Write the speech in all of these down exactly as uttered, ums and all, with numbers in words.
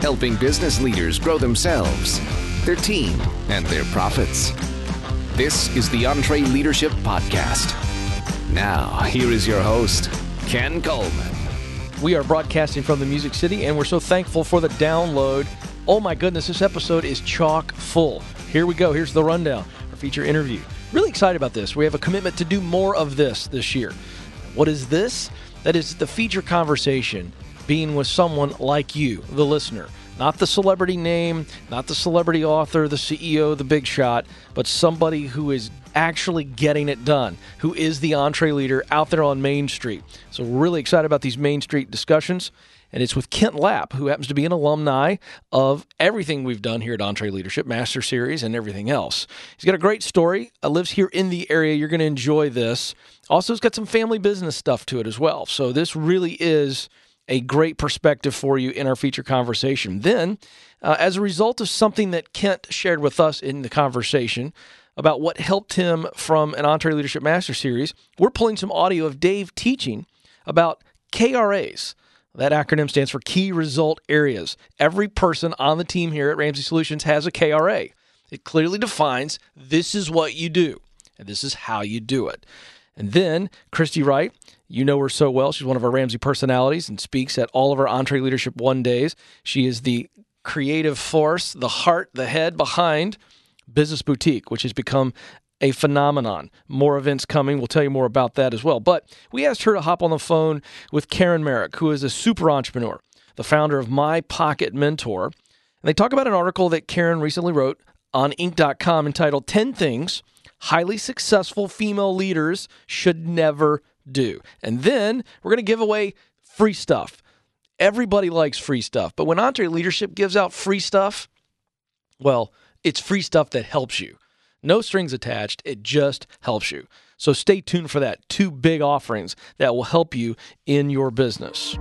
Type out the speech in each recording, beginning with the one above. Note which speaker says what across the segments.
Speaker 1: helping business leaders grow themselves, their team, and their profits. This is the EntreLeadership Podcast. Now, here is your host, Ken Coleman.
Speaker 2: We are broadcasting from the Music City, and we're so thankful for the download. Oh my goodness, this episode is chock full. Here we go. Here's the rundown, our feature interview. Really excited about this. We have a commitment to do more of this this year. What is this? That is the feature conversation being with someone like you, the listener. Not the celebrity name, not the celebrity author, the C E O, the big shot, but somebody who is actually getting it done, who is the EntreLeader out there on Main Street. So we're really excited about these Main Street discussions. And it's with Kent Lapp, who happens to be an alumni of everything we've done here at EntreLeadership, Master Series, and everything else. He's got a great story, uh, lives here in the area. You're going to enjoy this. Also, it's got some family business stuff to it as well. So this really is a great perspective for you in our feature conversation. Then, uh, as a result of something that Kent shared with us in the conversation about what helped him from an EntreLeadership Master Series, we're pulling some audio of Dave teaching about K R As. That acronym stands for Key Result Areas. Every person on the team here at Ramsey Solutions has a K R A. It clearly defines this is what you do, and this is how you do it. And then Christy Wright, you know her so well. She's one of our Ramsey personalities and speaks at all of our EntreLeadership One Days. She is the creative force, the heart, the head behind Business Boutique, which has become a phenomenon. More events coming. We'll tell you more about that as well. But we asked her to hop on the phone with Karen Merrick, who is a super entrepreneur, the founder of My Pocket Mentor. And they talk about an article that Karen recently wrote on Inc dot com entitled ten Things Highly Successful Female Leaders Should Never Do. And then we're going to give away free stuff. Everybody likes free stuff. But when EntreLeadership gives out free stuff, well, it's free stuff that helps you. No strings attached. It just helps you. So stay tuned for that. Two big offerings that will help you in your business.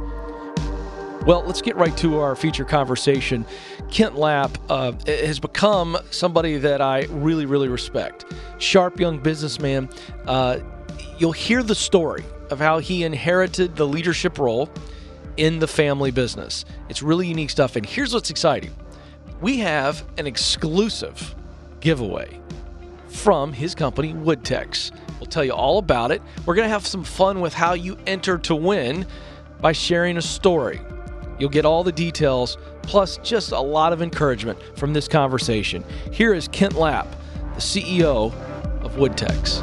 Speaker 2: Well, let's get right to our feature conversation. Kent Lapp uh, has become somebody that I really, really respect. Sharp young businessman. Uh, you'll hear the story of how he inherited the leadership role in the family business. It's really unique stuff. And here's what's exciting. We have an exclusive giveaway from his company, Woodtex. We'll tell you all about it. We're going to have some fun with how you enter to win by sharing a story. You'll get all the details, plus just a lot of encouragement from this conversation. Here is Kent Lapp, the C E O of Woodtex.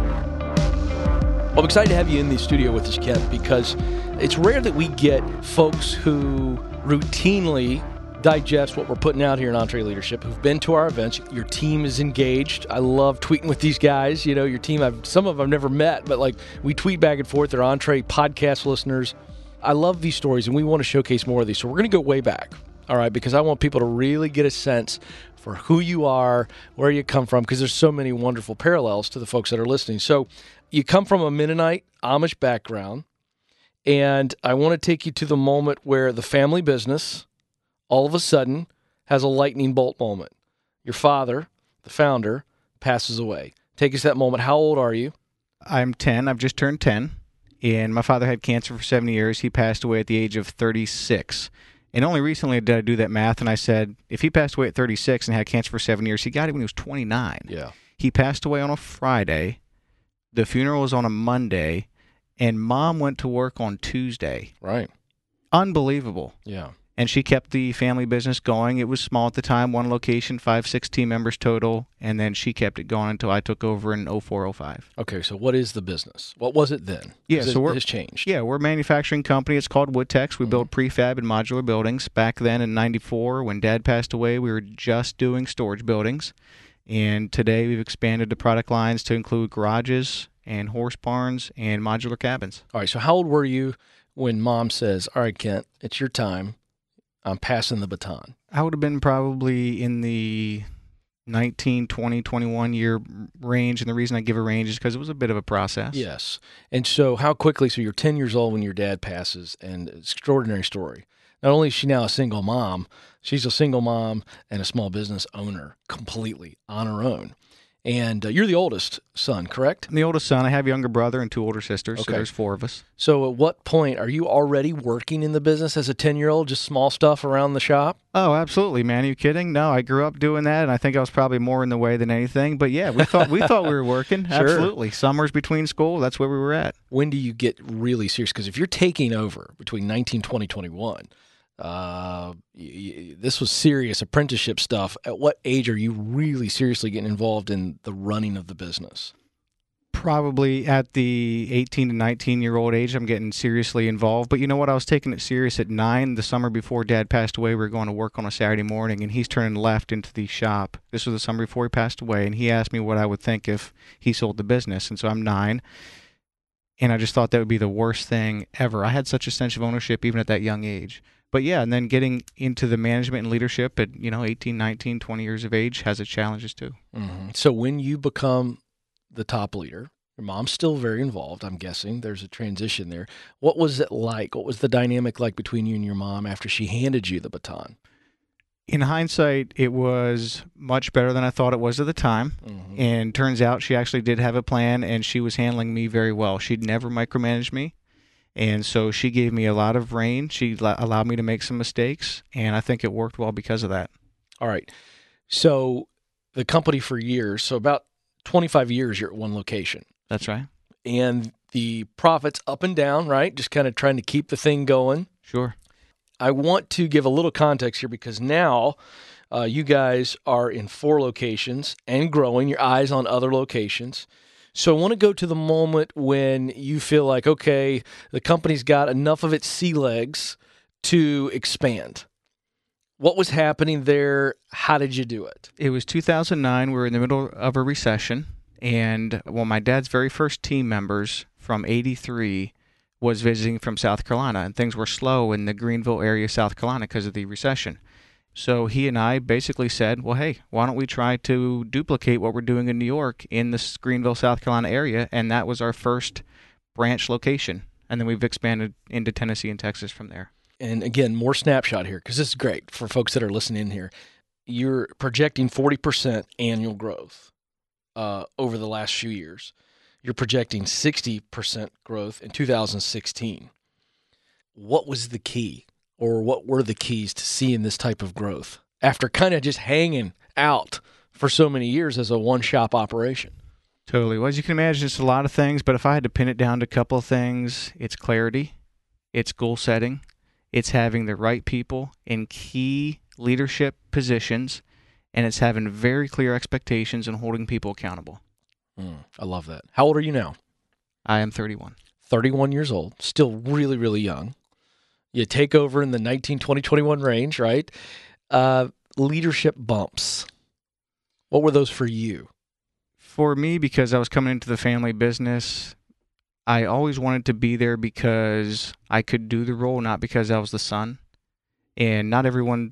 Speaker 2: Well, I'm excited to have you in the studio with us, Kent, because it's rare that we get folks who routinely digest what we're putting out here in EntreLeadership, who've been to our events. Your team is engaged. I love tweeting with these guys. You know, your team, I've, some of them I've never met, but like we tweet back and forth. They're Entre podcast listeners. I love these stories, and we want to showcase more of these. So we're going to go way back, all right, because I want people to really get a sense for who you are, where you come from, because there's so many wonderful parallels to the folks that are listening. So you come from a Mennonite Amish background, and I want to take you to the moment where the family business all of a sudden has a lightning bolt moment. Your father, the founder, passes away. Take us to that moment. How old are you?
Speaker 3: I'm ten. I've just turned ten. And my father had cancer for seven years. He passed away at the age of thirty-six. And only recently did I do that math, and I said, if he passed away at thirty-six and had cancer for seven years, he got it when he was twenty-nine.
Speaker 2: Yeah.
Speaker 3: He passed away on a Friday. The funeral was on a Monday, and Mom went to work on Tuesday.
Speaker 2: Right.
Speaker 3: Unbelievable.
Speaker 2: Yeah.
Speaker 3: And she kept the family business going. It was small at the time, one location, five, six team members total, and then she kept it going until I took over in oh four oh five.
Speaker 2: Okay, so what is the business? What was it then?
Speaker 3: Yeah,
Speaker 2: so
Speaker 3: so we're,
Speaker 2: it has changed.
Speaker 3: Yeah, we're a manufacturing company. It's called Woodtex. We mm-hmm. build prefab and modular buildings. Back then in ninety-four, when Dad passed away, we were just doing storage buildings. And today we've expanded the product lines to include garages and horse barns and modular cabins.
Speaker 2: All right, so how old were you when Mom says, all right, Kent, it's your time. I'm passing the baton?
Speaker 3: I would have been probably in the nineteen, twenty, twenty-one year range. And the reason I give a range is because it was a bit of a process.
Speaker 2: Yes. And so how quickly, so you're ten years old when your dad passes, and extraordinary story. Not only is she now a single mom, she's a single mom and a small business owner completely on her own. And uh, you're the oldest son, correct?
Speaker 3: I'm the oldest son. I have a younger brother and two older sisters,
Speaker 2: Okay.
Speaker 3: so there's four of us.
Speaker 2: So at what point are you already working in the business as a ten-year-old, just small stuff around the shop?
Speaker 3: Oh, absolutely, man. Are you kidding? No, I grew up doing that, and I think I was probably more in the way than anything. But yeah, we thought we thought we were working.
Speaker 2: Sure.
Speaker 3: Absolutely. Summers between school, that's where we were at.
Speaker 2: When do you get really serious? Because if you're taking over between nineteen, twenty, twenty-one, uh, y- y- this was serious apprenticeship stuff. At what age are you really seriously getting involved in the running of the business?
Speaker 3: Probably at the eighteen to nineteen year old age, I'm getting seriously involved. But you know what? I was taking it serious at nine. The summer before Dad passed away, we were going to work on a Saturday morning, and he's turning left into the shop. This was the summer before he passed away, and he asked me what I would think if he sold the business. And so I'm nine, and I just thought that would be the worst thing ever. I had such a sense of ownership even at that young age. But yeah, and then getting into the management and leadership at, you know, eighteen, nineteen, twenty years of age has its challenges too.
Speaker 2: Mm-hmm. So when you become the top leader, your mom's still very involved, I'm guessing. There's a transition there. What was it like? What was the dynamic like between you and your mom after she handed you the baton?
Speaker 3: In hindsight, it was much better than I thought it was at the time.
Speaker 2: Mm-hmm.
Speaker 3: And turns out she actually did have a plan, and she was handling me very well. She'd never micromanaged me. And so she gave me a lot of rein. She la- allowed me to make some mistakes, and I think it worked well because of that.
Speaker 2: All right. So the company for years, so about twenty-five years, you're at one location.
Speaker 3: That's right.
Speaker 2: And the profits up and down, right? Just kind of trying to keep the thing going.
Speaker 3: Sure.
Speaker 2: I want to give a little context here because now uh, you guys are in four locations and growing, your eyes on other locations. So I want to go to the moment when you feel like, okay, the company's got enough of its sea legs to expand. What was happening there? How did you do it?
Speaker 3: It was two thousand nine. We were in the middle of a recession. And well, my dad's very first team members from eighty-three was visiting from South Carolina. And things were slow in the Greenville area of South Carolina because of the recession. So he and I basically said, well, hey, why don't we try to duplicate what we're doing in New York in this Greenville, South Carolina area? And that was our first branch location. And then we've expanded into Tennessee and Texas from there.
Speaker 2: And again, more snapshot here, because this is great for folks that are listening in here. You're projecting forty percent annual growth uh, over the last few years. You're projecting sixty percent growth in two thousand sixteen. What was the key? Or what were the keys to seeing this type of growth after kind of just hanging out for so many years as a one-shop operation?
Speaker 3: Totally. Well, as you can imagine, it's a lot of things, but if I had to pin it down to a couple of things, it's clarity, it's goal setting, it's having the right people in key leadership positions, and it's having very clear expectations and holding people accountable.
Speaker 2: Mm, I love that. How old are you now?
Speaker 3: I am thirty-one.
Speaker 2: thirty-one years old, still really, really young. You take over in the nineteen, twenty, twenty-one range, right? Uh, leadership bumps. What were those for you?
Speaker 3: For me, because I was coming into the family business, I always wanted to be there because I could do the role, not because I was the son. And not everyone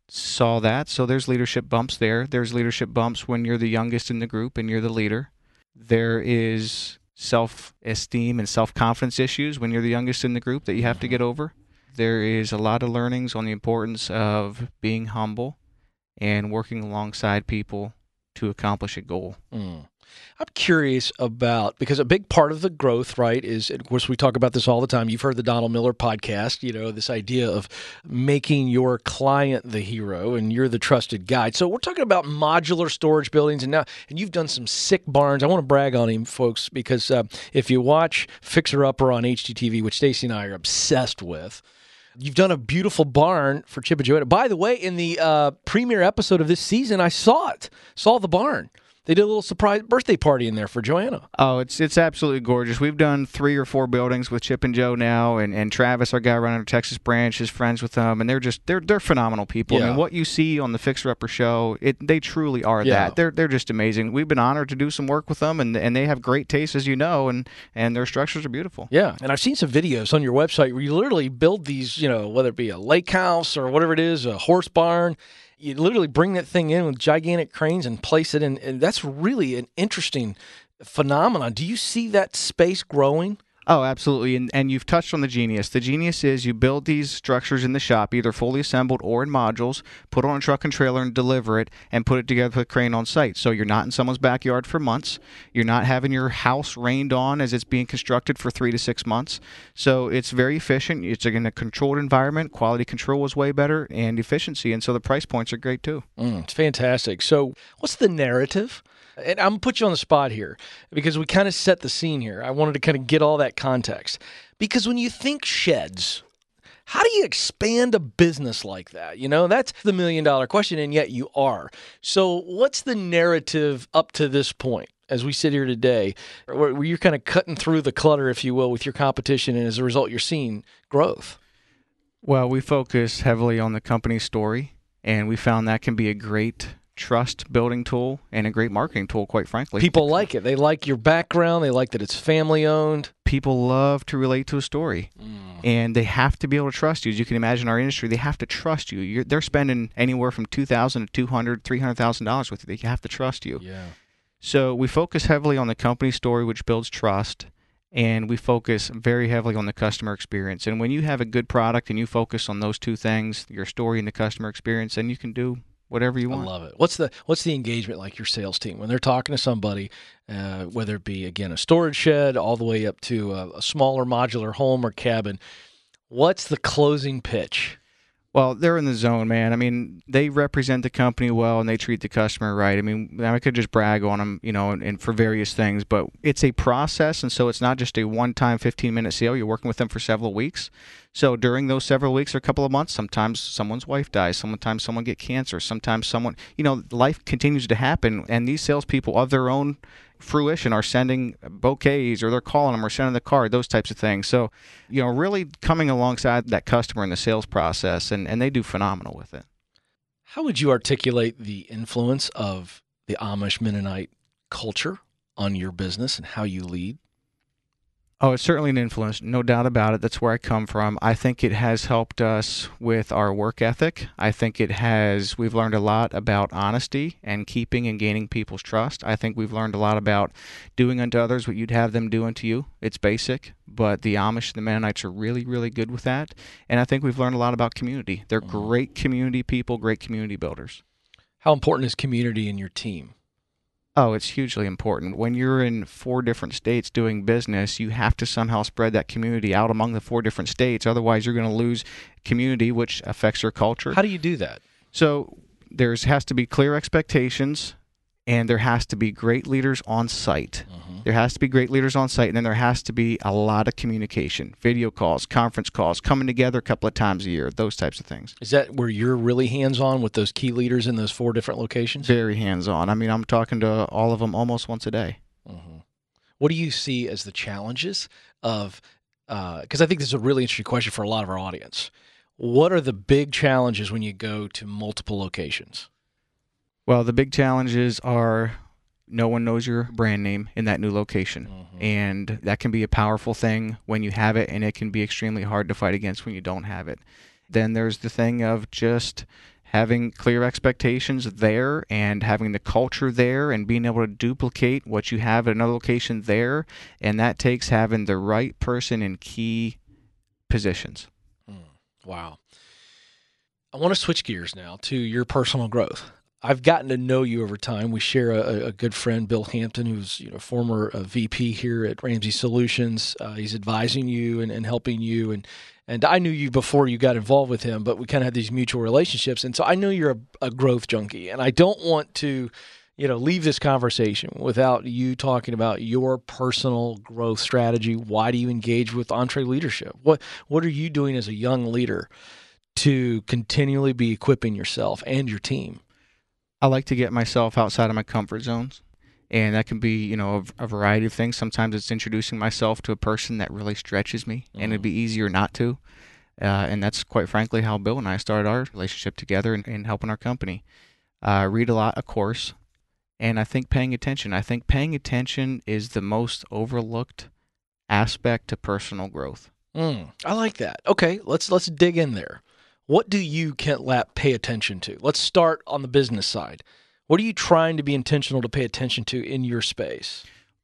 Speaker 3: saw that, so there's leadership bumps there. There's leadership bumps when you're the youngest in the group and you're the leader. There is self-esteem and self-confidence issues when you're the youngest in the group that you have to get over. There is a lot of learnings on the importance of being humble and working alongside people to accomplish a goal.
Speaker 2: Mm. I'm curious about, because a big part of the growth, right, is, of course, we talk about this all the time. You've heard the Donald Miller podcast, you know, this idea of making your client the hero and you're the trusted guide. So we're talking about modular storage buildings, and now, and you've done some sick barns. I want to brag on him, folks, because uh, if you watch Fixer Upper on H G T V, which Stacy and I are obsessed with, you've done a beautiful barn for Chip and Joanna. By the way, in the uh, premiere episode of this season, I saw it, saw the barn. They did a little surprise birthday party in there for Joanna.
Speaker 3: Oh, it's it's absolutely gorgeous. We've done three or four buildings with Chip and Joe now, and, and Travis, our guy running our Texas branch, is friends with them, and they're just they're they're phenomenal people.
Speaker 2: Yeah.
Speaker 3: I mean, what you see on the Fixer Upper show, it they truly are
Speaker 2: Yeah.
Speaker 3: that. They're they're just amazing. We've been honored to do some work with them, and and they have great taste, as you know, and and their structures are beautiful.
Speaker 2: Yeah, and I've seen some videos on your website where you literally build these, you know, whether it be a lake house or whatever it is, a horse barn. You literally bring that thing in with gigantic cranes and place it in, and that's really an interesting phenomenon. Do you see that space growing?
Speaker 3: Oh, absolutely. And and you've touched on the genius. The genius is you build these structures in the shop, either fully assembled or in modules, put it on a truck and trailer and deliver it, and put it together with a crane on site. So you're not in someone's backyard for months. You're not having your house rained on as it's being constructed for three to six months. So it's very efficient. It's in a controlled environment. Quality control is way better, and efficiency. And so the price points are great too.
Speaker 2: Mm, it's fantastic. So what's the narrative? And I'm going to put you on the spot here because we kind of set the scene here. I wanted to kind of get all that context. Because when you think sheds, how do you expand a business like that? You know, that's the million dollar question, and yet you are. So what's the narrative up to this point as we sit here today, where you're kind of cutting through the clutter, if you will, with your competition, and as a result, you're seeing growth?
Speaker 3: Well, we focus heavily on the company story, and we found that can be a great trust building tool and a great marketing tool, quite frankly.
Speaker 2: People like it. They like your background. They like that it's family owned.
Speaker 3: People love to relate to a story, mm. and they have to be able to trust you. As you can imagine, our industry, they have to trust you. You're, they're spending anywhere from two thousand dollars to two hundred thousand dollars, three hundred thousand dollars with you. They have to trust you.
Speaker 2: Yeah.
Speaker 3: So we focus heavily on the company story, which builds trust, and we focus very heavily on the customer experience. And when you have a good product and you focus on those two things, your story and the customer experience, then you can do whatever you want.
Speaker 2: I love it. What's the what's the engagement like, your sales team, when they're talking to somebody, uh, whether it be, again, a storage shed all the way up to a, a smaller modular home or cabin? What's the closing pitch?
Speaker 3: Well, they're in the zone, man. I mean, they represent the company well, and they treat the customer right. I mean, I could just brag on them, you know, and, and for various things, but it's a process, and so it's not just a one-time fifteen-minute sale. You're working with them for several weeks. So during those several weeks or a couple of months, sometimes someone's wife dies, sometimes someone gets cancer, sometimes someone, you know, life continues to happen, and these salespeople of their own fruition are sending bouquets, or they're calling them or sending the card, those types of things. So, you know, really coming alongside that customer in the sales process, and, and they do phenomenal with it.
Speaker 2: How would you articulate the influence of the Amish Mennonite culture on your business and how you lead?
Speaker 3: Oh, it's certainly an influence, no doubt about it. That's where I come from. I think it has helped us with our work ethic. I think it has, we've learned a lot about honesty and keeping and gaining people's trust. I think we've learned a lot about doing unto others what you'd have them do unto you. It's basic, but the Amish and the Mennonites are really, really good with that. And I think we've learned a lot about community. They're great community people, great community builders.
Speaker 2: How important is community in your team?
Speaker 3: Oh, it's hugely important. When you're in four different states doing business, you have to somehow spread that community out among the four different states. Otherwise, you're going to lose community, which affects your culture.
Speaker 2: How do you do that?
Speaker 3: So there has to be clear expectations, and there has to be great leaders on site. Uh-huh. There has to be great leaders on site, and then there has to be a lot of communication, video calls, conference calls, coming together a couple of times a year, those types of things.
Speaker 2: Is that where you're really hands-on with those key leaders in those four different locations?
Speaker 3: Very hands-on. I mean, I'm talking to all of them almost once a day.
Speaker 2: Uh-huh. What do you see as the challenges of, because uh, I think this is a really interesting question for a lot of our audience. What are the big challenges when you go to multiple locations?
Speaker 3: Well, the big challenges are no one knows your brand name in that new location. Mm-hmm. And that can be a powerful thing when you have it, and it can be extremely hard to fight against when you don't have it. Then there's the thing of just having clear expectations there and having the culture there and being able to duplicate what you have at another location there. And that takes having the right person in key positions.
Speaker 2: Mm, wow. I want to switch gears now to your personal growth. I've gotten to know you over time. We share a, a good friend, Bill Hampton, who's you know former uh, V P here at Ramsey Solutions. Uh, he's advising you and, and helping you, and and I knew you before you got involved with him, but we kind of had these mutual relationships, and so I know you're a, a growth junkie, and I don't want to, you know, leave this conversation without you talking about your personal growth strategy. Why do you engage with EntreLeadership? What what are you doing as a young leader to continually be equipping yourself and your team?
Speaker 3: I like to get myself outside of my comfort zones, and that can be, you know, a, a variety of things. Sometimes it's introducing myself to a person that really stretches me, mm-hmm. and it'd be easier not to. Uh, and that's quite frankly how Bill and I started our relationship together and, and helping our company. Uh, read a lot, of course, and I think paying attention. I think paying attention is the most overlooked aspect to personal growth.
Speaker 2: Mm, I like that. Okay, let's let's dig in there. What do you, Kent Lapp, pay attention to? Let's start on the business side. What are you trying to be intentional to pay attention to in your space?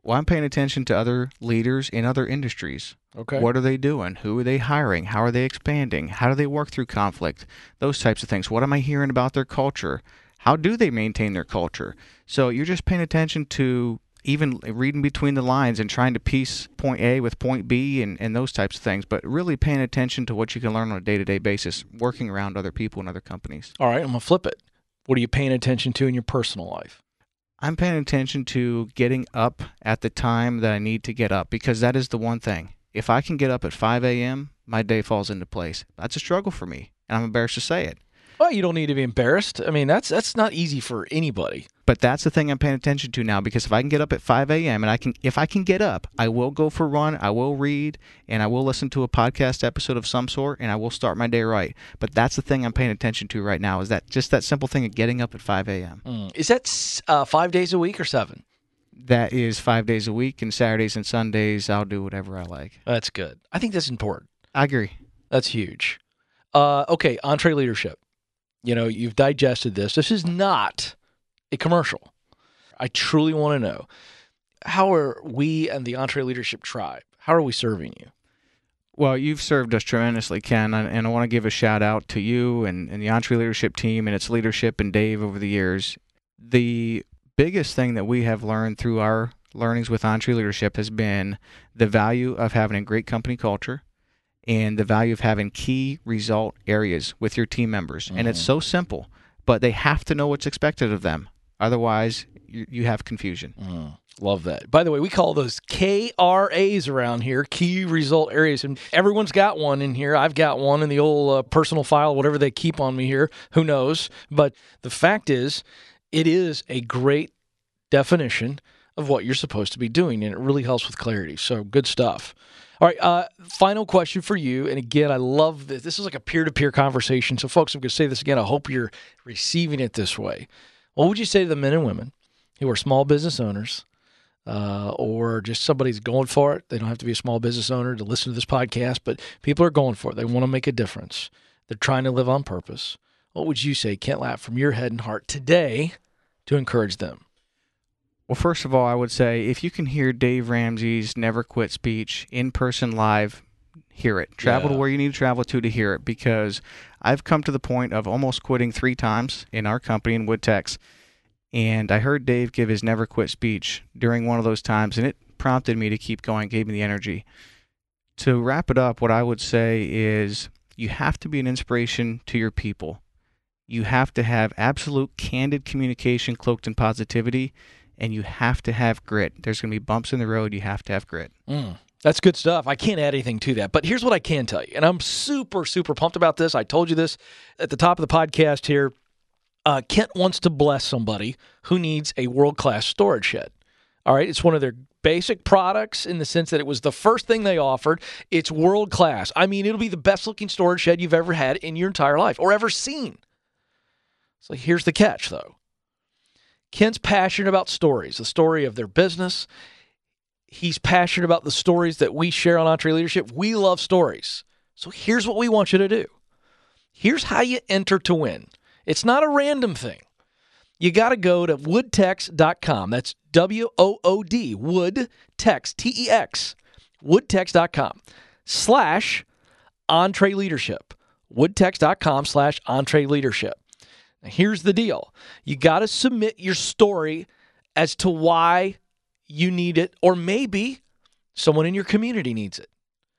Speaker 3: Well, I'm paying attention to other leaders in other industries.
Speaker 2: Okay.
Speaker 3: What are they doing? Who are they hiring? How are they expanding? How do they work through conflict? Those types of things. What am I hearing about their culture? How do they maintain their culture? So you're just paying attention to even reading between the lines and trying to piece point A with point B and, and those types of things, but really paying attention to what you can learn on a day-to-day basis, working around other people and other companies.
Speaker 2: All right, I'm going to flip it. What are you paying attention to in your personal life?
Speaker 3: I'm paying attention to getting up at the time that I need to get up, because that is the one thing. If I can get up at five a.m., my day falls into place. That's a struggle for me, and I'm embarrassed to say it.
Speaker 2: Well, you don't need to be embarrassed. I mean, that's that's not easy for anybody.
Speaker 3: But that's the thing I'm paying attention to now, because if I can get up at five a.m. and I can, if I can get up, I will go for a run, I will read, and I will listen to a podcast episode of some sort, and I will start my day right. But that's the thing I'm paying attention to right now, is that just that simple thing of getting up at five a.m.
Speaker 2: Mm. Is that uh, five days a week or seven?
Speaker 3: That is five days a week, and Saturdays and Sundays I'll do whatever I like.
Speaker 2: That's good. I think that's important.
Speaker 3: I agree.
Speaker 2: That's huge. Uh, okay, EntreLeadership. You know, you've digested this. This is not a commercial. I truly want to know, how are we and the EntreLeadership tribe, how are we serving you?
Speaker 3: Well, you've served us tremendously, Ken, and I want to give a shout out to you and, and the EntreLeadership team and its leadership and Dave over the years. The biggest thing that we have learned through our learnings with EntreLeadership has been the value of having a great company culture and the value of having key result areas with your team members. Mm-hmm. And it's so simple, but they have to know what's expected of them. Otherwise, you, you have confusion.
Speaker 2: Mm, love that. By the way, we call those K R As around here, key result areas. And everyone's got one in here. I've got one in the old uh, personal file, whatever they keep on me here. Who knows? But the fact is, it is a great definition of what you're supposed to be doing, and it really helps with clarity. So good stuff. All right, uh, final question for you. And again, I love this. This is like a peer-to-peer conversation. So folks, I'm going to say this again. I hope you're receiving it this way. What would you say to the men and women who are small business owners uh, or just somebody's going for it? They don't have to be a small business owner to listen to this podcast, but people are going for it. They want to make a difference. They're trying to live on purpose. What would you say, Kent Lapp, from your head and heart today to encourage them?
Speaker 3: Well, first of all, I would say if you can hear Dave Ramsey's Never Quit speech in person live, hear it. Travel
Speaker 2: Yeah.
Speaker 3: to where you need to travel to to hear it, because I've come to the point of almost quitting three times in our company in WoodTex, and I heard Dave give his Never Quit speech during one of those times, and it prompted me to keep going, gave me the energy. To wrap it up, what I would say is you have to be an inspiration to your people. You have to have absolute candid communication cloaked in positivity, and you have to have grit. There's going to be bumps in the road. You have to have grit.
Speaker 2: Mm, that's good stuff. I can't add anything to that. But here's what I can tell you, and I'm super, super pumped about this. I told you this at the top of the podcast here. Uh, Kent wants to bless somebody who needs a world-class storage shed. All right, it's one of their basic products in the sense that it was the first thing they offered. It's world-class. I mean, it'll be the best-looking storage shed you've ever had in your entire life or ever seen. So here's the catch, though. Kent's passionate about stories, the story of their business. He's passionate about the stories that we share on EntreLeadership. We love stories. So here's what we want you to do. Here's how you enter to win. It's not a random thing. You got to go to woodtex dot com. That's W O O D, Woodtex, T E X, woodtex dot com slash EntreLeadership. woodtex dot com slash EntreLeadership. Now, here's the deal. You got to submit your story as to why you need it, or maybe someone in your community needs it.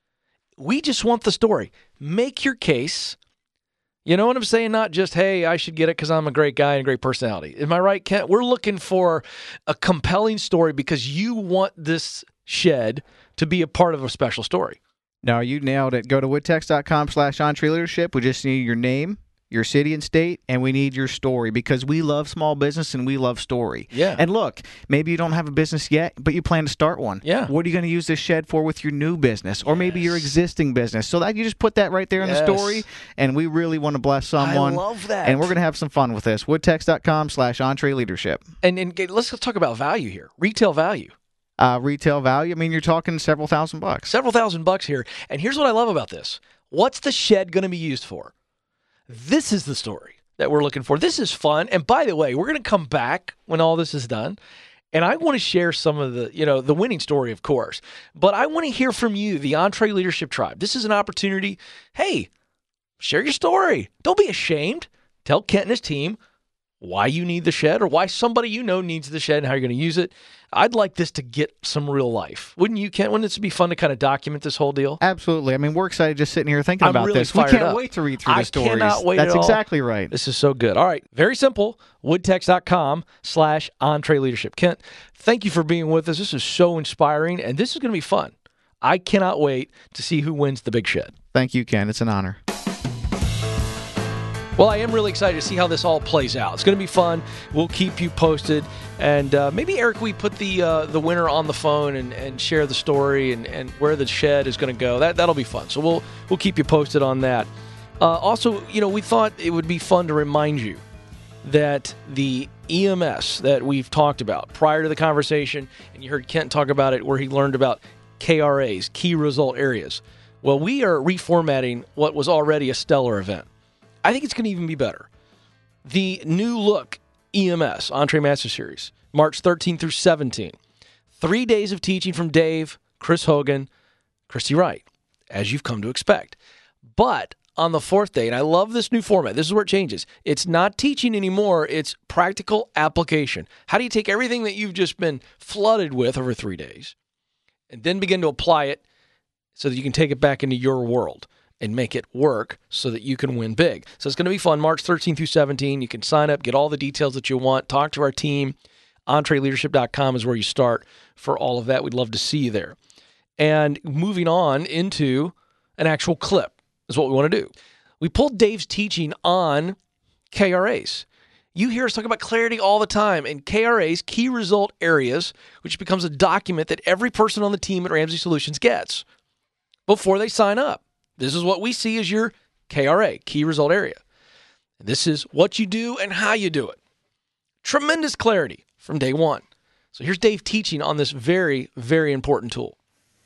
Speaker 2: We just want the story. Make your case. You know what I'm saying? Not just, hey, I should get it because I'm a great guy and a great personality. Am I right, Kent? We're looking for a compelling story because you want this shed to be a part of a special story.
Speaker 3: No, you nailed it. Go to woodtex dot com slash EntreLeadership. We just need your name, your city and state, and we need your story, because we love small business and we love story.
Speaker 2: Yeah.
Speaker 3: And look, maybe you don't have a business yet, but you plan to start one.
Speaker 2: Yeah.
Speaker 3: What are you going to use this shed for with your new business, or maybe your existing business? So that you just put that right there in
Speaker 2: Yes.
Speaker 3: the story, and we really want to bless someone.
Speaker 2: I love that.
Speaker 3: And we're going to have some fun with this. woodtex dot com slash EntreLeadership.
Speaker 2: And, and let's talk about value here. Retail value.
Speaker 3: Uh, retail value, I mean, you're talking several thousand bucks.
Speaker 2: Several thousand bucks here. And here's what I love about this. What's the shed going to be used for? This is the story that we're looking for. This is fun. And by the way, we're going to come back when all this is done, And I want to share some of the, you know, the winning story, of course. But I want to hear from you, the Entre Leadership Tribe. This is an opportunity. Hey, share your story. Don't be ashamed. Tell Kent and his team why you need the shed or why somebody you know needs the shed and how you're going to use it. I'd like this to get some real life. Wouldn't you, Kent? Wouldn't this be fun to kind of document this whole deal?
Speaker 3: Absolutely. I mean, we're excited just sitting here thinking
Speaker 2: I'm
Speaker 3: about
Speaker 2: really
Speaker 3: this. We
Speaker 2: fired
Speaker 3: can't
Speaker 2: up.
Speaker 3: wait to read through the
Speaker 2: I
Speaker 3: stories.
Speaker 2: cannot wait
Speaker 3: That's
Speaker 2: at all.
Speaker 3: exactly right.
Speaker 2: This is so good. All right. Very simple. woodtex.com slash Entre Leadership. Kent, thank you for being with us. This is so inspiring, and this is going to be fun. I cannot wait to see who wins the big shed.
Speaker 3: Thank you, Ken. It's an honor.
Speaker 2: Well, I am really excited to see how this all plays out. It's going to be fun. We'll keep you posted. And uh, maybe, Eric, we put the uh, the winner on the phone and, and share the story and, and where the shed is going to go. That, that'll be fun. So we'll we'll keep you posted on that. Uh, also, you know, we thought it would be fun to remind you that the E M S that we've talked about prior to the conversation, and you heard Kent talk about it where he learned about K R As, key result areas. Well, we are reformatting what was already a stellar event. I think it's going to even be better. The new look E M S, Entre Master Series, March thirteenth through seventeenth. Three days of teaching from Dave, Chris Hogan, Christy Wright, as you've come to expect. But on the fourth day, and I love this new format, this is where it changes. It's not teaching anymore, it's practical application. How do you take everything that you've just been flooded with over three days and then begin to apply it so that you can take it back into your world and make it work so that you can win big. So it's going to be fun, March thirteenth through seventeenth. You can sign up, get all the details that you want, talk to our team. Entre Leadership dot com is where you start for all of that. We'd love to see you there. And moving on into an actual clip is what we want to do. We pulled Dave's teaching on K R As. You hear us talk about clarity all the time, and K R As, key result areas, which becomes a document that every person on the team at Ramsey Solutions gets before they sign up. This is what we see as your K R A, key result area. This is what you do and how you do it. Tremendous clarity from day one. So here's Dave teaching on this very, very important tool.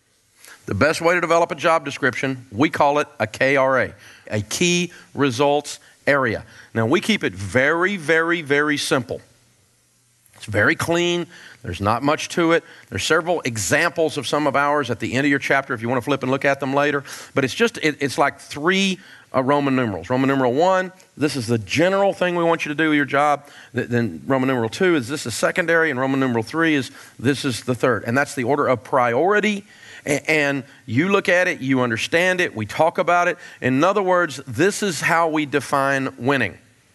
Speaker 4: The best way to develop a job description, we call it a K R A, a key results area. Now, we keep it very, very, very simple. It's very clean. There's not much to it. There's several examples of some of ours at the end of your chapter if you want to flip and look at them later. But it's just, it, it's like three uh, Roman numerals. Roman numeral one, this is the general thing we want you to do with your job. Then Roman numeral two is this is secondary, and Roman numeral three is this is the third. And that's the order of priority. And you look at it, you understand it, we talk about it. In other words, this is how we define winning.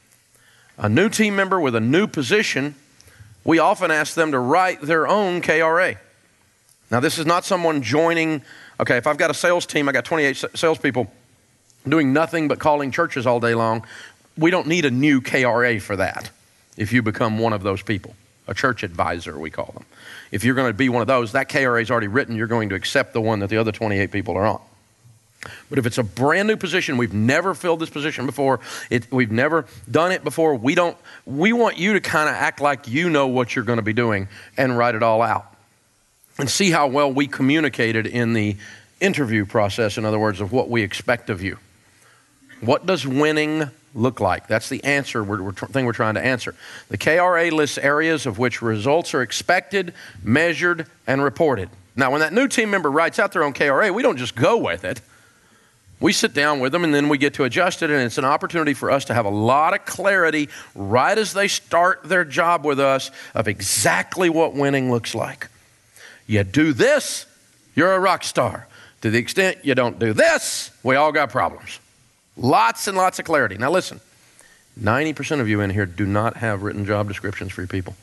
Speaker 4: A new team member with a new position, we often ask them to write their own K R A. Now, this is not someone joining, okay, if I've got a sales team, I got twenty-eight salespeople doing nothing but calling churches all day long, we don't need a new K R A for that if you become one of those people. A church advisor, we call them. If you're going to be one of those, that K R A is already written. You're going to accept the one that the other twenty-eight people are on. But if it's a brand new position, we've never filled this position before, it, we've never done it before, we don't. We want you to kind of act like you know what you're going to be doing and write it all out. And see how well we communicated in the interview process, in other words, of what we expect of you. What does winning look like? That's the answer, we're, we're, thing we're trying to answer. The K R A lists areas of which results are expected, measured, and reported. Now, when that new team member writes out their own K R A, we don't just go with it. We sit down with them, and then we get to adjust it, and it's an opportunity for us to have a lot of clarity right as they start their job with us of exactly what winning looks like. You do this, you're a rock star. To the extent you don't do this, we all got problems. Lots and lots of clarity. Now listen, ninety percent of you in here do not have written job descriptions for your people.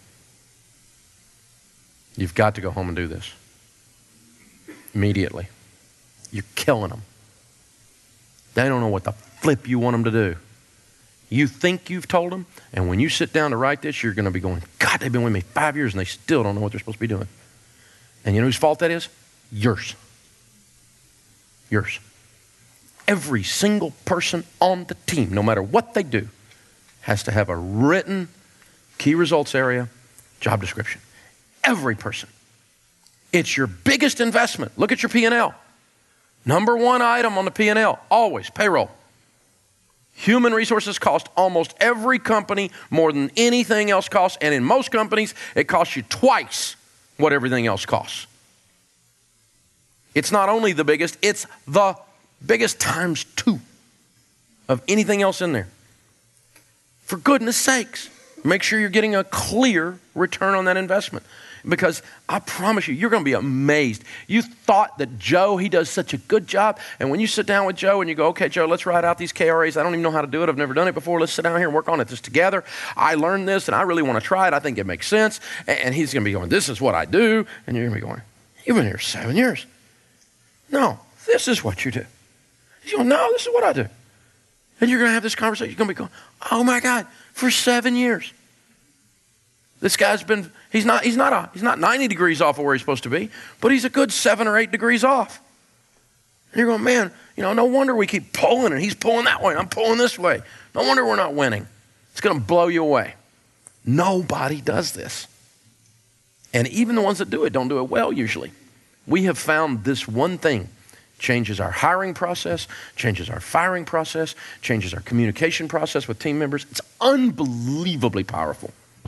Speaker 4: You've got to go home and do this immediately. You're killing them. They don't know what the flip you want them to do. You think you've told them, and when you sit down to write this, you're going to be going, God, they've been with me five years, and they still don't know what they're supposed to be doing. And you know whose fault that is? Yours. Yours. Every single person on the team, no matter what they do, has to have a written key results area job description. Every person. It's your biggest investment. Look at your P and L. Number one item on the P and L, always payroll. Human resources cost almost every company more than anything else costs, and in most companies, it costs you twice what everything else costs. It's not only the biggest, it's the biggest times two of anything else in there. For goodness sakes, make sure you're getting a clear return on that investment. Because I promise you, you're going to be amazed. You thought that Joe, he does such a good job. And when you sit down with Joe and you go, okay, Joe, let's write out these K R As. I don't even know how to do it. I've never done it before. Let's sit down here and work on it this together. I learned this and I really want to try it. I think it makes sense. And he's going to be going, this is what I do. And you're going to be going, you've been here seven years. No, this is what you do. He's going, no, this is what I do. And you're going to have this conversation. You're going to be going, oh my God, for seven years. This guy's been, he's not, he's not, a, he's not ninety degrees off of where he's supposed to be, but he's a good seven or eight degrees off. And you're going, man, you know, no wonder we keep pulling and he's pulling that way and I'm pulling this way. No wonder we're not winning. It's going to blow you away. Nobody does this. And even the ones that do it don't do it well usually. We have found this one thing changes our hiring process, changes our firing process, changes our communication process with team members. It's unbelievably powerful.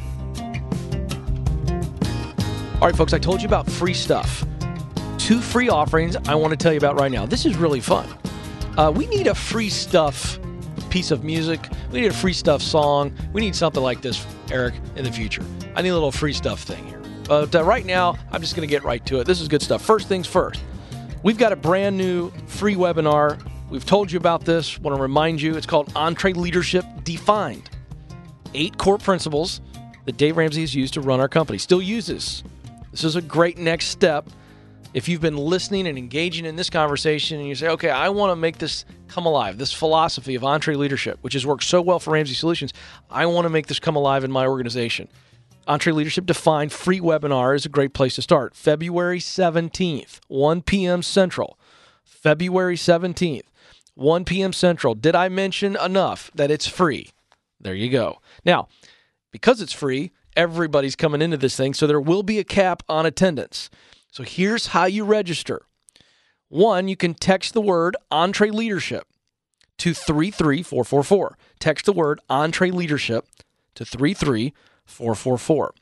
Speaker 2: All right, folks, I told you about free stuff. Two free offerings I want to tell you about right now. This is really fun. Uh, we need a free stuff piece of music. We need a free stuff song. We need something like this, Eric, in the future. I need a little free stuff thing here. But uh, right now, I'm just going to get right to it. This is good stuff. First things first. We've got a brand new free webinar. We've told you about this. Want to remind you, it's called EntreLeadership Defined. Eight core principles that Dave Ramsey has used to run our company. Still uses. This is a great next step. If you've been listening and engaging in this conversation and you say, okay, I want to make this come alive, this philosophy of EntreLeadership, which has worked so well for Ramsey Solutions, I want to make this come alive in my organization. EntreLeadership Defined free webinar is a great place to start. February seventeenth, one p.m. Central. February seventeenth, one p.m. Central. Did I mention enough that it's free? There you go. Now, because it's free, everybody's coming into this thing, so there will be a cap on attendance. So here's how you register. One, you can text the word EntreLeadership to three three four four four. Text the word EntreLeadership to three three four four four.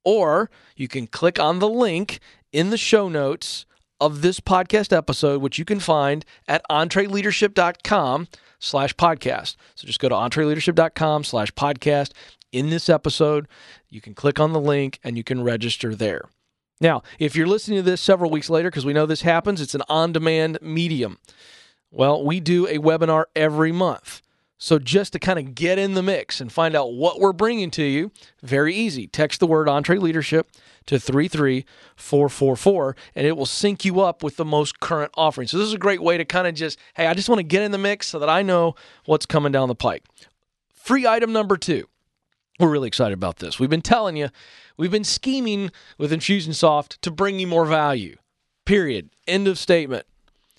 Speaker 2: Or you can click on the link in the show notes of this podcast episode, which you can find at entreleadership.com slash podcast. So just go to entreleadership.com slash podcast. In this episode, you can click on the link and you can register there. Now, if you're listening to this several weeks later, because we know this happens, it's an on-demand medium. Well, we do a webinar every month. So just to kind of get in the mix and find out what we're bringing to you, very easy. Text the word EntreLeadership to three three four four four, and it will sync you up with the most current offering. So this is a great way to kind of just, hey, I just want to get in the mix so that I know what's coming down the pike. Free item number two. We're really excited about this. We've been telling you, we've been scheming with Infusionsoft to bring you more value. Period. End of statement.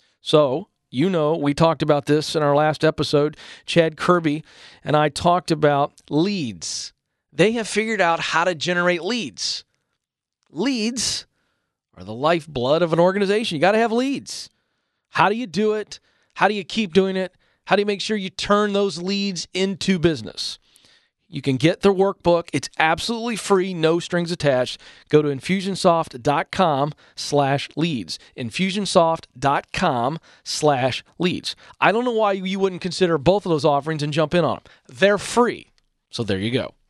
Speaker 2: So, you know, we talked about this in our last episode. Chad Kirby and I talked about leads. They have figured out how to generate leads. Leads are the lifeblood of an organization. You got to have leads. How do you do it? How do you keep doing it? How do you make sure you turn those leads into business? You can get their workbook. It's absolutely free, no strings attached. Go to Infusionsoft.com slash leads. Infusionsoft.com slash leads. I don't know why you wouldn't consider both of those offerings and jump in on them. They're free. So there you go.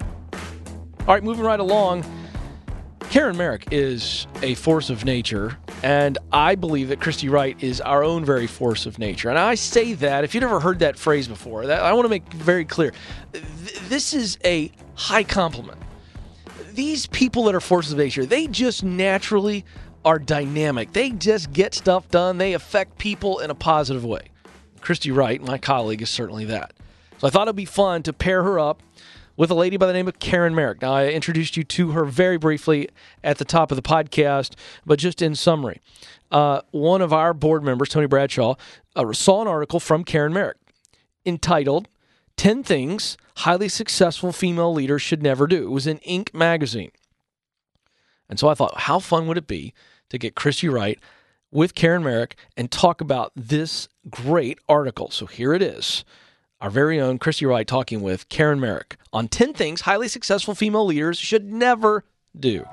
Speaker 2: All right, moving right along. Karen Merrick is a force of nature, and I believe that Christy Wright is our own very force of nature. And I say that, if you've never heard that phrase before, that I want to make very clear. Th- this is a high compliment. These people that are forces of nature, they just naturally are dynamic. They just get stuff done. They affect people in a positive way. Christy Wright, my colleague, is certainly that. So I thought it'd be fun to pair her up with a lady by the name of Karen Merrick. Now, I introduced you to her very briefly at the top of the podcast, but just in summary. Uh, one of our board members, Tony Bradshaw, uh, saw an article from Karen Merrick entitled ten Things Highly Successful Female Leaders Should Never Do. It was in Inc magazine. And so I thought, how fun would it be to get Christy Wright with Karen Merrick and talk about this great article? So here it is. our very own Christy Wright talking with Karen Merrick on ten things highly successful female leaders should never do.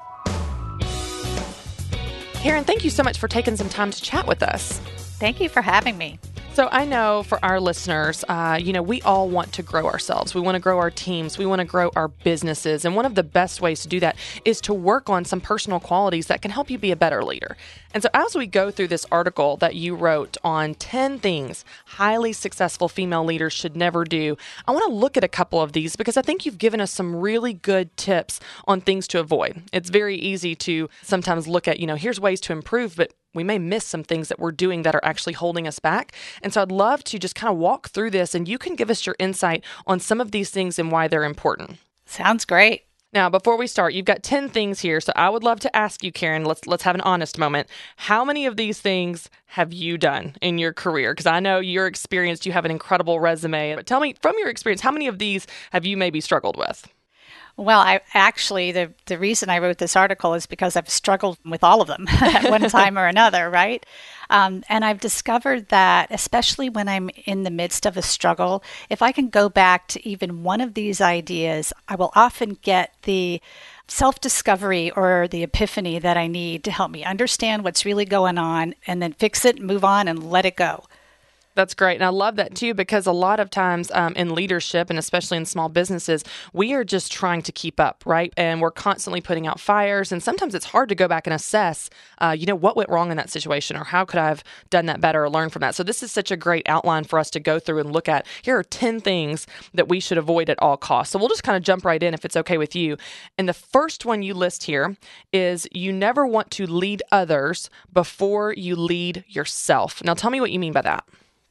Speaker 5: Karen, thank you so much for taking some time to chat with us.
Speaker 6: Thank you for having me.
Speaker 5: So I know for our listeners, uh, you know, we all want to grow ourselves. We want to grow our teams. We want to grow our businesses. And one of the best ways to do that is to work on some personal qualities that can help you be a better leader. And so as we go through this article that you wrote on ten things highly successful female leaders should never do, I want to look at a couple of these because I think you've given us some really good tips on things to avoid. It's very easy to sometimes look at, you know, here's ways to improve, but we may miss some things that we're doing that are actually holding us back. And so I'd love to just kind of walk through this and you can give us your insight on some of these things and why they're important.
Speaker 6: Sounds great.
Speaker 5: Now, before we start, you've got ten things here. So I would love to ask you, Karen, let's let's have an honest moment. How many of these things have you done in your career? Because I know you're experienced, you have an incredible resume. But tell me, from your experience, how many of these have you maybe struggled with?
Speaker 6: Well, I actually, the, the reason I wrote this article is because I've struggled with all of them at one time or another, right? Um, and I've discovered that, especially when I'm in the midst of a struggle, if I can go back to even one of these ideas, I will often get the self-discovery or the epiphany that I need to help me understand what's really going on and then fix it, move on, and let it go.
Speaker 5: That's great. And I love that too, because a lot of times um, in leadership and especially in small businesses, we are just trying to keep up, right? And we're constantly putting out fires. And sometimes it's hard to go back and assess, uh, you know, what went wrong in that situation or how could I have done that better or learn from that? So this is such a great outline for us to go through and look at. Here are ten things that we should avoid at all costs. So we'll just kind of jump right in if it's okay with you. And the first one you list here is you never want to lead others before you lead yourself. Now tell me what you mean by that.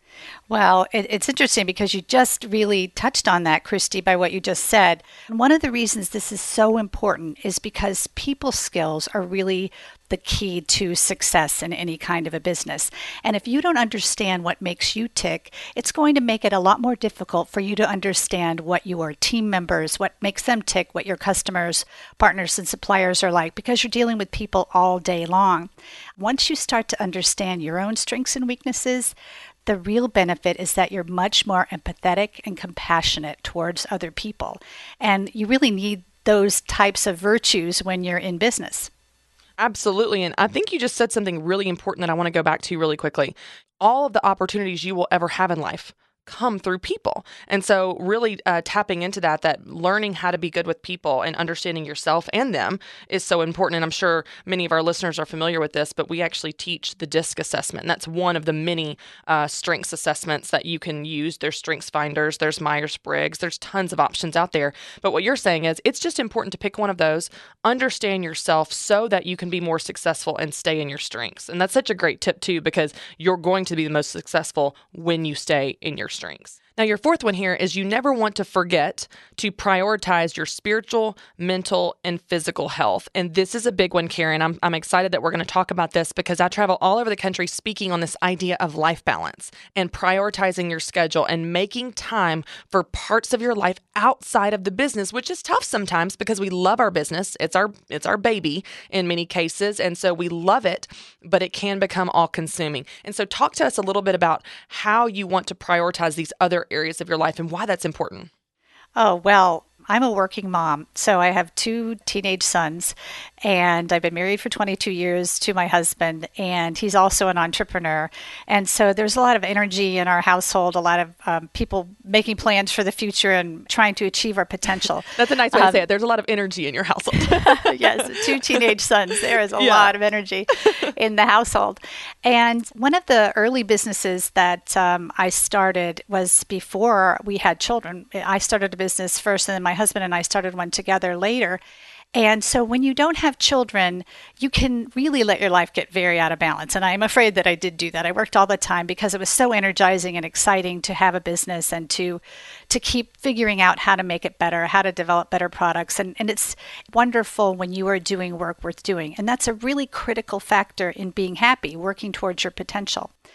Speaker 6: Well, it, it's interesting because you just really touched on that, Christy, by what you just said. And one of the reasons this is so important is because people skills are really the key to success in any kind of a business. And if you don't understand what makes you tick, it's going to make it a lot more difficult for you to understand what your team members, what makes them tick, what your customers, partners, and suppliers are like, because you're dealing with people all day long. Once you start to understand your own strengths and weaknesses, the real benefit is that you're much more empathetic and compassionate towards other people. And you really need those types of virtues when you're in business.
Speaker 5: Absolutely. And I think you just said something really important that I want to go back to really quickly. All of the opportunities you will ever have in life come through people. And so really uh, tapping into that, that learning how to be good with people and understanding yourself and them is so important. And I'm sure many of our listeners are familiar with this, but we actually teach the DISC assessment. And that's one of the many uh, strengths assessments that you can use. There's Strengths Finders, there's Myers-Briggs, there's tons of options out there. But what you're saying is it's just important to pick one of those, understand yourself so that you can be more successful and stay in your strengths. And that's such a great tip too, because you're going to be the most successful when you stay in your strengths. strengths. Now, your fourth one here is you never want to forget to prioritize your spiritual, mental, and physical health. And this is a big one, Karen. I'm, I'm excited that we're going to talk about this because I travel all over the country speaking on this idea of life balance and prioritizing your schedule and making time for parts of your life outside of the business, which is tough sometimes because we love our business. It's our, it's our baby in many cases. And so we love it, but it can become all consuming. And so talk to us a little bit about how you want to prioritize these other areas of your life and why that's important.
Speaker 6: Oh, well, I'm a working mom, so I have two teenage sons, and I've been married for twenty-two years to my husband, and he's also an entrepreneur. And so there's a lot of energy in our household, a lot of um, people making plans for the future and trying to achieve our potential.
Speaker 5: That's a nice way
Speaker 6: um,
Speaker 5: to say it. There's a lot of energy in your household.
Speaker 6: Yes, two teenage sons. There is a
Speaker 5: yeah.
Speaker 6: lot of energy in the household. And one of the early businesses that um, I started was before we had children. I started a business first, and then my husband and I started one together later. And so when you don't have children, you can really let your life get very out of balance. And I'm afraid that I did do that. I worked all the time because it was so energizing and exciting to have a business and to to keep figuring out how to make it better, how to develop better products. And, and it's wonderful when you are doing work worth doing. And that's a really critical factor in being happy, working towards your potential.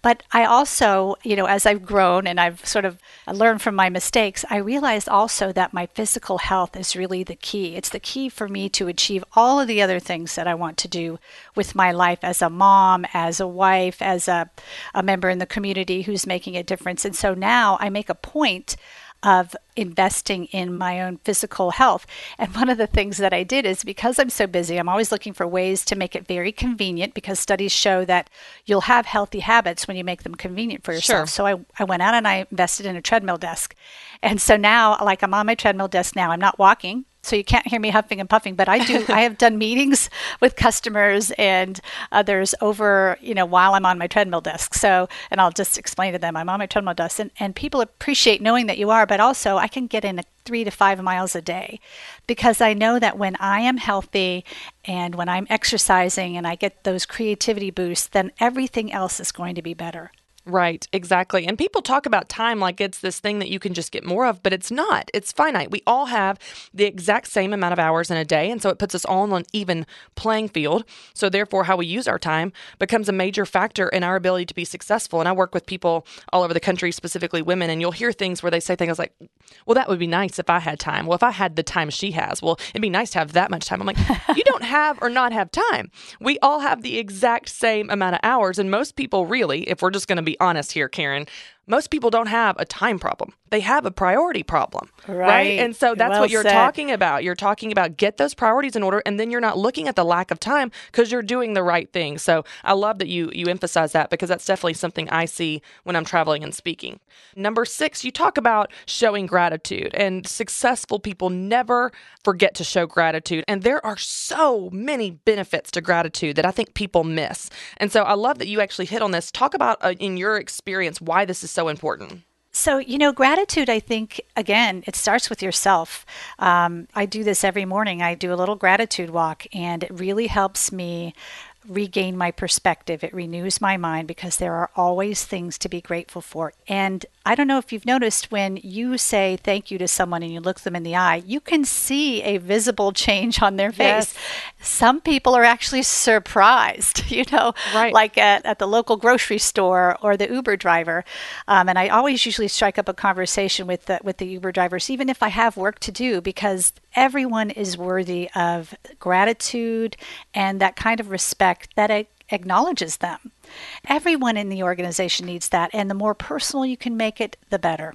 Speaker 6: But I also, you know, as I've grown and I've sort of learned from my mistakes, I realized also that my physical health is really the key. It's the key for me to achieve all of the other things that I want to do with my life as a mom, as a wife, as a, a member in the community who's making a difference. And so now I make a point of investing in my own physical health. And one of the things that I did is, because I'm so busy, I'm always looking for ways to make it very convenient, because studies show that you'll have healthy habits when you make them convenient for yourself.
Speaker 5: Sure.
Speaker 6: So I, I went out and I invested in a treadmill desk. And so now, like, I'm on my treadmill desk now. I'm not walking, so you can't hear me huffing and puffing, but I do. I have done meetings with customers and others over, you know, while I'm on my treadmill desk. So, and I'll just explain to them, I'm on my treadmill desk, and, and people appreciate knowing that you are, but also I can get in a three to five miles a day, because I know that when I am healthy and when I'm exercising and I get those creativity boosts, then everything else is going to be better.
Speaker 5: Right, exactly. And people talk about time like it's this thing that you can just get more of, but it's not. It's finite. We all have the exact same amount of hours in a day, and so it puts us all on an even playing field. So therefore, how we use our time becomes a major factor in our ability to be successful. And I work with people all over the country, specifically women, and you'll hear things where they say things like, well, that would be nice if I had time. Well, if I had the time she has, well, it'd be nice to have that much time. I'm like, you don't have or not have time. We all have the exact same amount of hours, and most people really, if we're just going to be honest here, Karen, most people don't have a time problem. They have a priority problem, right?
Speaker 6: Right.
Speaker 5: And so that's
Speaker 6: Well
Speaker 5: what you're
Speaker 6: said.
Speaker 5: talking about. You're talking about get those priorities in order, and then you're not looking at the lack of time because you're doing the right thing. So I love that you you emphasize that, because that's definitely something I see when I'm traveling and speaking. Number six, you talk about showing gratitude, and successful people never forget to show gratitude. And there are so many benefits to gratitude that I think people miss. And so I love that you actually hit on this. Talk about, uh, in your experience, why this is so important.
Speaker 6: So, you know, gratitude, I think, again, it starts with yourself. Um, I do this every morning. I do a little gratitude walk, and it really helps me regain my perspective. It renews my mind, because there are always things to be grateful for. And I don't know if you've noticed, when you say thank you to someone and you look them in the eye, you can see a visible change on their face.
Speaker 5: Yes.
Speaker 6: Some people are actually surprised, you know,
Speaker 5: Right.
Speaker 6: like at, at the local grocery store or the Uber driver. Um, and I always usually strike up a conversation with the, with the Uber drivers, even if I have work to do, because everyone is worthy of gratitude and that kind of respect that it acknowledges them. Everyone in the organization needs that, and the more personal you can make it, the better.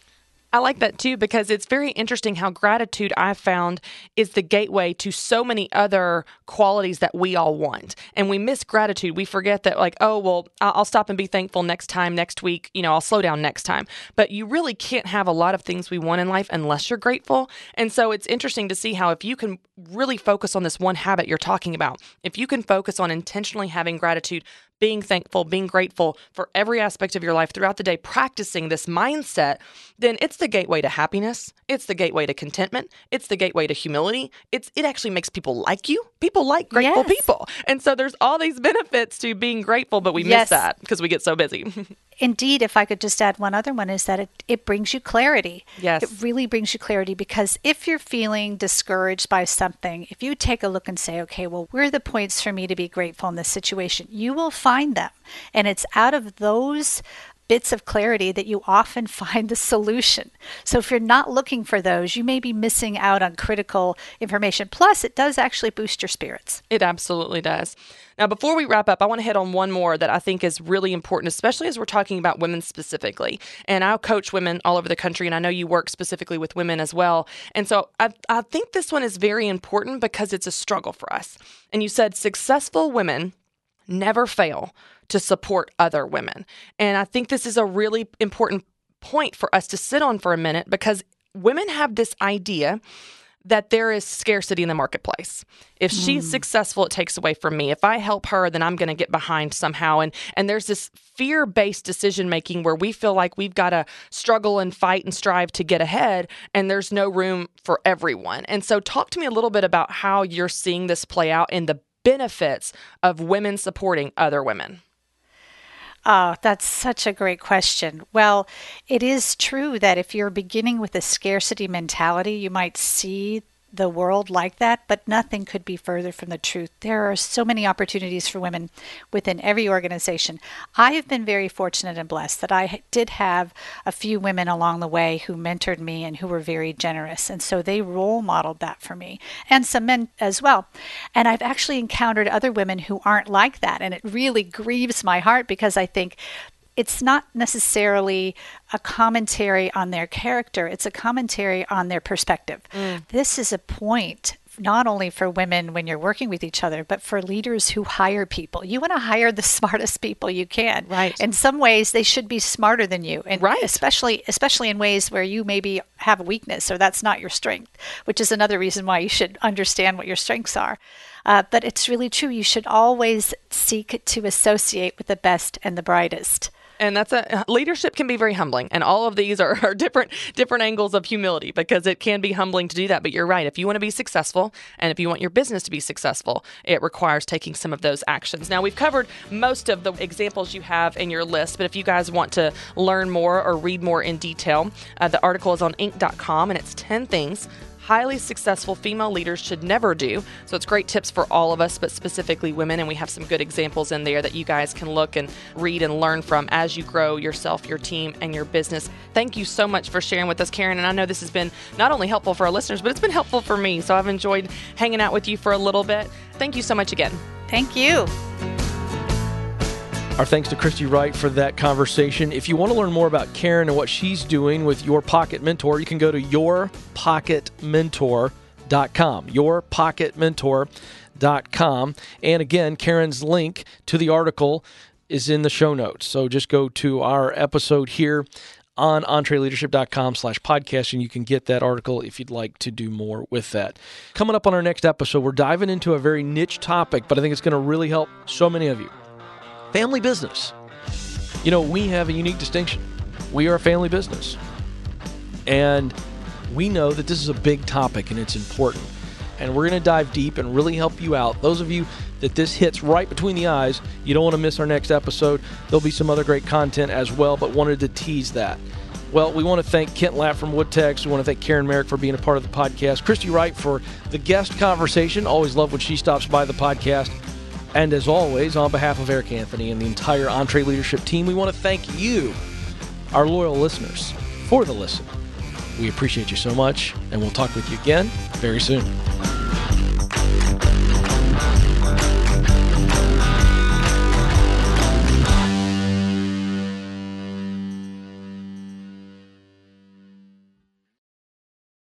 Speaker 5: I like that too, because it's very interesting how gratitude, I've found, is the gateway to so many other qualities that we all want. And we miss gratitude. We forget that, like, oh, well, I'll stop and be thankful next time, next week, you know, I'll slow down next time. But you really can't have a lot of things we want in life unless you're grateful. And so it's interesting to see how, if you can really focus on this one habit you're talking about, if you can focus on intentionally having gratitude, being thankful, being grateful for every aspect of your life throughout the day, practicing this mindset, then it's the gateway to happiness. It's the gateway to contentment. It's the gateway to humility. It's It actually makes people like you. People like grateful
Speaker 6: Yes.
Speaker 5: people. And so there's all these benefits to being grateful, but we
Speaker 6: Yes.
Speaker 5: miss that because we get so busy.
Speaker 6: Indeed, if I could just add one other one, is that it, it brings you clarity.
Speaker 5: Yes.
Speaker 6: It really brings you clarity, because if you're feeling discouraged by something, if you take a look and say, okay, well, where are the points for me to be grateful in this situation? You will find them. And it's out of those bits of clarity that you often find the solution. So if you're not looking for those, you may be missing out on critical information. Plus, it does actually boost your spirits.
Speaker 5: It absolutely does. Now, before we wrap up, I want to hit on one more that I think is really important, especially as we're talking about women specifically. And I coach women all over the country, and I know you work specifically with women as well. And so I, I think this one is very important because it's a struggle for us. And you said successful women never fail to support other women. And I think this is a really important point for us to sit on for a minute, because women have this idea that there is scarcity in the marketplace. If she's mm. successful, it takes away from me. If I help her, then I'm going to get behind somehow. And and there's this fear-based decision-making where we feel like we've got to struggle and fight and strive to get ahead, and there's no room for everyone. And so talk to me a little bit about how you're seeing this play out and the benefits of women supporting other women.
Speaker 6: Oh, that's such a great question. Well, it is true that if you're beginning with a scarcity mentality, you might see the world like that, but nothing could be further from the truth. There are so many opportunities for women within every organization. I have been very fortunate and blessed that I did have a few women along the way who mentored me and who were very generous. And so they role modeled that for me, and some men as well. And I've actually encountered other women who aren't like that. And it really grieves my heart, because I think it's not necessarily a commentary on their character. It's a commentary on their perspective. Mm. This is a point not only for women when you're working with each other, but for leaders who hire people. You want to hire the smartest people you can.
Speaker 5: Right.
Speaker 6: In some ways, they should be smarter than you. And
Speaker 5: right.
Speaker 6: especially, especially in ways where you maybe have a weakness or that's not your strength, which is another reason why you should understand what your strengths are. Uh, but it's really true. You should always seek to associate with the best and the brightest.
Speaker 5: And that's a leadership can be very humbling, and all of these are, are different different angles of humility, because it can be humbling to do that. But you're right. If you want to be successful, and if you want your business to be successful, it requires taking some of those actions. Now, we've covered most of the examples you have in your list, but if you guys want to learn more or read more in detail, uh, the article is on inc dot com, and it's ten things highly successful female leaders should never do. So it's great tips for all of us, but specifically women. And we have some good examples in there that you guys can look and read and learn from as you grow yourself, your team, and your business. Thank you so much for sharing with us, Karen. And I know this has been not only helpful for our listeners, but it's been helpful for me. So I've enjoyed hanging out with you for a little bit. Thank you so much again.
Speaker 6: Thank you.
Speaker 2: Our thanks to Christy Wright for that conversation. If you want to learn more about Karen and what she's doing with Your Pocket Mentor, you can go to your pocket mentor dot com. your pocket mentor dot com. And again, Karen's link to the article is in the show notes. So just go to our episode here on entreleadership.com slash podcast, and you can get that article if you'd like to do more with that. Coming up on our next episode, we're diving into a very niche topic, but I think it's going to really help so many of you. Family business. You know, we have a unique distinction. We are a family business. And we know that this is a big topic and it's important. And we're going to dive deep and really help you out. Those of you that this hits right between the eyes, you don't want to miss our next episode. There'll be some other great content as well, but wanted to tease that. Well, we want to thank Kent Lapp from WoodTex. We want to thank Karen Merrick for being a part of the podcast. Christy Wright for the guest conversation. Always love when she stops by the podcast. And as always, on behalf of Eric Anthony and the entire Entre Leadership team, we want to thank you, our loyal listeners, for the listen. We appreciate you so much, and we'll talk with you again very soon.